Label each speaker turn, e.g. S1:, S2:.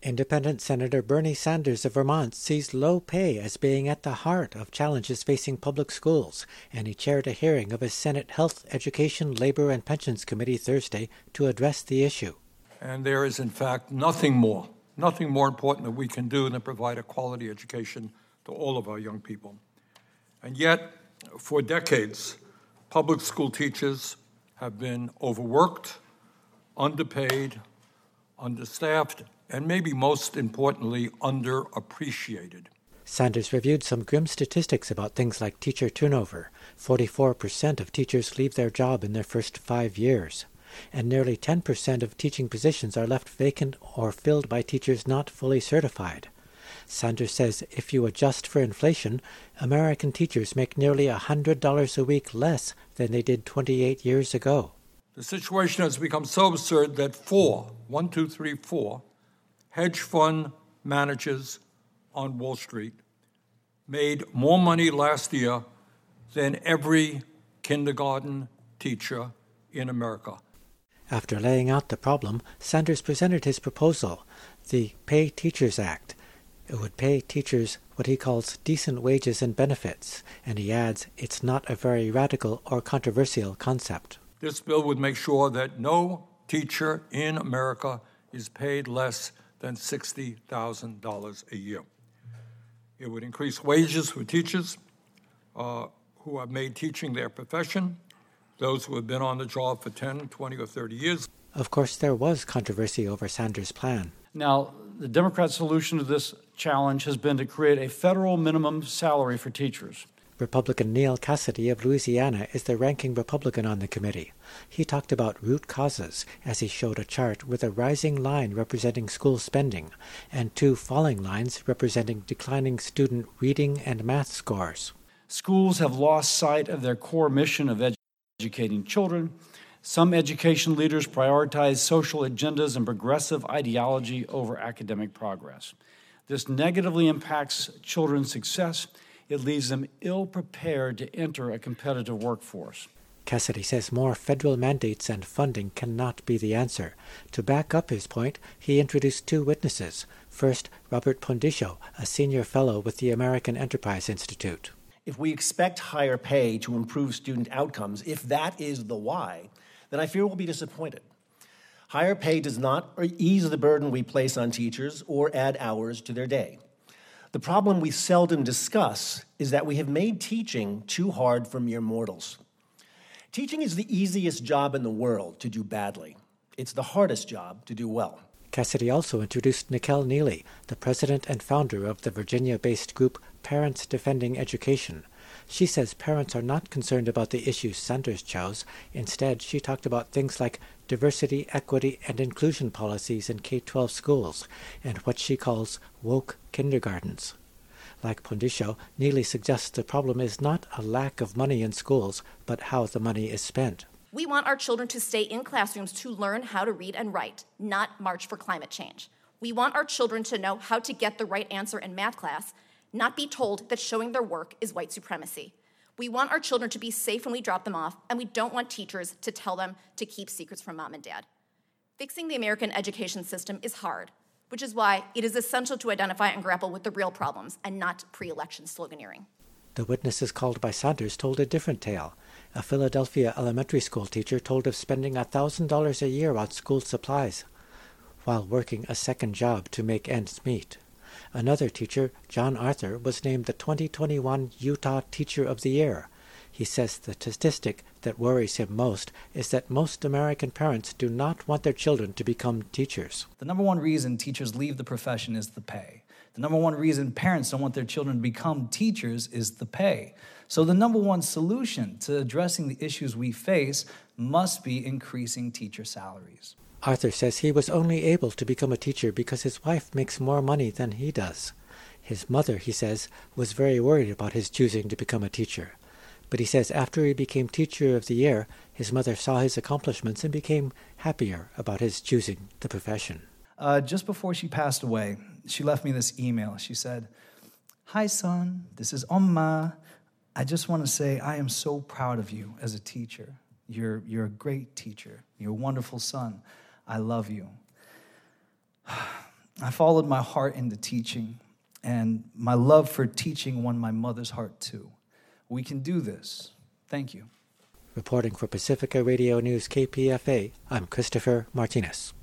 S1: Independent Senator Bernie Sanders of Vermont sees low pay as being at the heart of challenges facing public schools, and he chaired a hearing of his Senate Health, Education, Labor, and Pensions Committee Thursday to address the issue.
S2: And there is, in fact, nothing more important that we can do than provide a quality education to all of our young people. And yet, for decades, public school teachers have been overworked, underpaid, understaffed, and maybe most importantly, underappreciated.
S1: Sanders reviewed some grim statistics about things like teacher turnover. 44% of teachers leave their job in their first 5 years, and nearly 10% of teaching positions are left vacant or filled by teachers not fully certified. Sanders says if you adjust for inflation, American teachers make nearly $100 a week less than they did 28 years ago.
S2: The situation has become so absurd that four hedge fund managers on Wall Street made more money last year than every kindergarten teacher in America.
S1: After laying out the problem, Sanders presented his proposal, the Pay Teachers Act. It would pay teachers what he calls decent wages and benefits, and he adds it's not a very radical or controversial concept.
S2: This bill would make sure that no teacher in America is paid less than $60,000 a year. It would increase wages for teachers who have made teaching their profession, those who have been on the job for 10, 20, or 30 years.
S1: Of course, there was controversy over Sanders' plan.
S3: Now, the Democrat solution to this challenge has been to create a federal minimum salary for teachers.
S1: Republican Neal Cassidy of Louisiana is the ranking Republican on the committee. He talked about root causes as he showed a chart with a rising line representing school spending and two falling lines representing declining student reading and math scores.
S3: Schools have lost sight of their core mission of educating children. Some education leaders prioritize social agendas and progressive ideology over academic progress. This negatively impacts children's success. It leaves them ill-prepared to enter a competitive workforce.
S1: Cassidy says more federal mandates and funding cannot be the answer. To back up his point, he introduced two witnesses. First, Robert Pondiscio, a senior fellow with the American Enterprise Institute.
S4: If we expect higher pay to improve student outcomes, if that is the why, then I fear we'll be disappointed. Higher pay does not ease the burden we place on teachers or add hours to their day. The problem we seldom discuss is that we have made teaching too hard for mere mortals. Teaching is the easiest job in the world to do badly. It's the hardest job to do well.
S1: Cassidy also introduced Nickel Neely, the president and founder of the Virginia-based group Parents Defending Education. She says parents are not concerned about the issues Sanders chose. Instead, she talked about things like diversity, equity, and inclusion policies in K-12 schools, and what she calls woke kindergartens. Like Pondiscio, Neely suggests the problem is not a lack of money in schools, but how the money is spent.
S5: We want our children to stay in classrooms to learn how to read and write, not march for climate change. We want our children to know how to get the right answer in math class, not be told that showing their work is white supremacy. We want our children to be safe when we drop them off, and we don't want teachers to tell them to keep secrets from mom and dad. Fixing the American education system is hard, which is why it is essential to identify and grapple with the real problems and not pre-election sloganeering.
S1: The witnesses called by Sanders told a different tale. A Philadelphia elementary school teacher told of spending $1,000 a year on school supplies while working a second job to make ends meet. Another teacher, John Arthur, was named the 2021 Utah Teacher of the Year. He says the statistic that worries him most is that most American parents do not want their children to become teachers.
S6: The number one reason teachers leave the profession is the pay. The number one reason parents don't want their children to become teachers is the pay. So the number one solution to addressing the issues we face must be increasing teacher salaries.
S1: Arthur says he was only able to become a teacher because his wife makes more money than he does. His mother, he says, was very worried about his choosing to become a teacher. But he says after he became Teacher of the Year, his mother saw his accomplishments and became happier about his choosing the profession.
S6: Just before she passed away, she left me this email. She said, "Hi, son. This is Omma. I just want to say I am so proud of you as a teacher. You're a great teacher. You're a wonderful son. I love you." I followed my heart into teaching, and my love for teaching won my mother's heart too. We can do this. Thank you.
S1: Reporting for Pacifica Radio News KPFA, I'm Christopher Martinez.